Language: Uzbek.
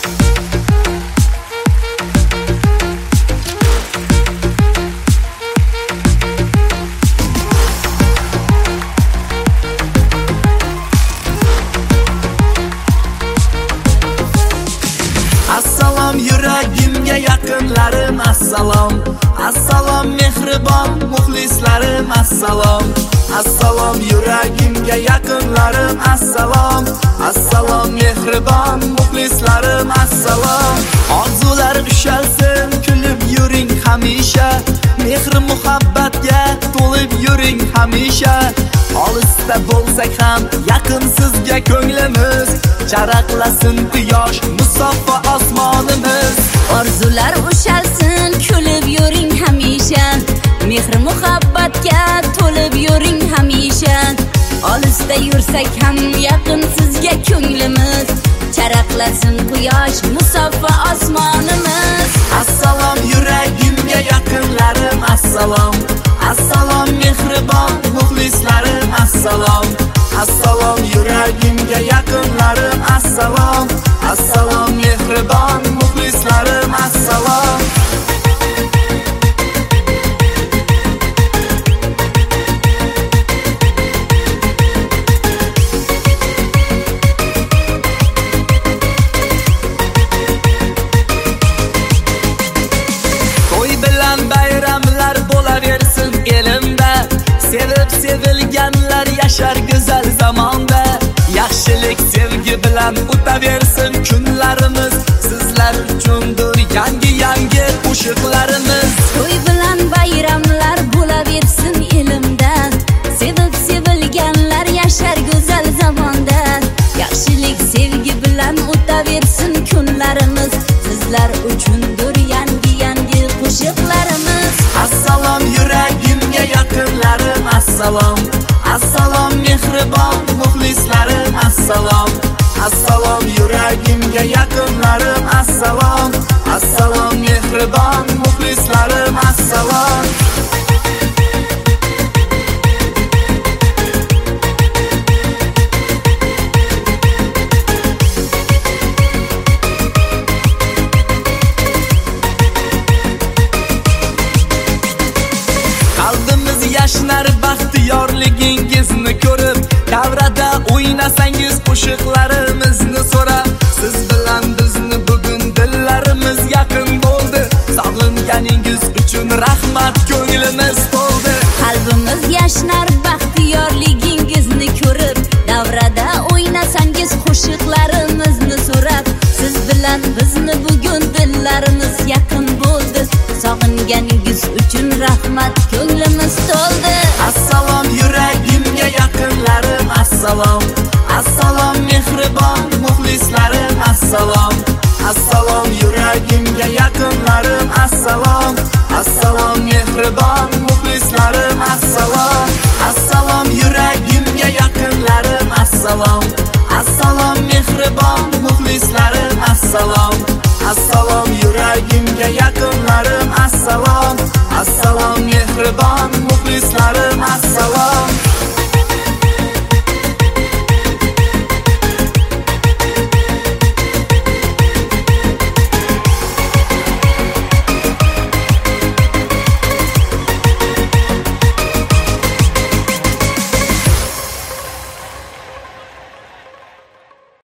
Assalom yuragimga yaqinlarim, assalom. Assalom mehribon muxlislarim, assalom. Assalom yuragimga yaqinlarim, assalom. Assalom mehribon muxlislarim, assalom. Orzular ushalsin, kulib yuring hamisha. Mehr muhabbatga to'lib yuring hamisha. Olisda bo'lsak ham yaqin sizga ko'nglimiz, charaqlasin quyosh musaffo osmonimiz. Orzular ushalsin, kulib yuring hamisha. Mehr muhabbatga to'lib yuring hamisha. Olisda yursak ham yaqin sizga ko'nglimiz, charaqlasin quyosh musaffo osmonimiz. Assalom yuragimga yaqinlarim, assalom. Assalom mehribon muxlislarim, assalom. Assalom yuragimga yaqinlarim, assalom. Assalom mehribon muxlislarim, assalom. To'y bilan bayramlar bo'laversin elimda. Sevib sevilganlar yashar go'zal zamonda. Yaxshilik sevgi bilan o'taversin kunlarimiz. Sizlar uchundir yangi qo'shiqlarimiz. To'y bilan bayramlar bo'laversin elimda. Sevib sevilganlar yashar go'zal zamonda. Yaxshilik sevgi bilan o'taversin kunlarimiz. Sizlar uchundir yangi qo'shiqlarimiz. Assalom yuragimga yaqinlarim, assalom. Assalom mehribon muxlislarim, assalom. Assalom yuragimga yaqinlarim, assalom. Assalom mehribon muxlislarim, assalom. Qalbimiz yashnar baxtiyorligingizni ko'rib, davrada o'ynasangiz qo'shiqlarimizni so'rab. Siz bilan bizni bugun dillarimiz yaqin bo'ldi. Sog'inganingiz uchun rahmat, ko'nglimiz to'ldi. Qalbimiz yashnar baxtiyorligingizni ko'rib, davrada o'ynasangiz qo'shiqlarimizni so'rab. Siz bilan bizni bugun dillarimiz yaqin bo'ldi. Sog'inganingiz uchun rahmat, ko'nglimiz to'ldi. Assalom yuragimga yaqinlarim, assalom. Assalom mehribon muxlislarim, assalom. Assalom yuragimga yaqinlarim, assalom. Assalom mehribon muxlislarim, assalom. Assalom yuragimga yaqinlarim, assalom. Assalom mehribon muxlislarim, assalom. Assalom yuragimga yaqinlarim, assalom. Assalom mehribon muxlislarim, assalom.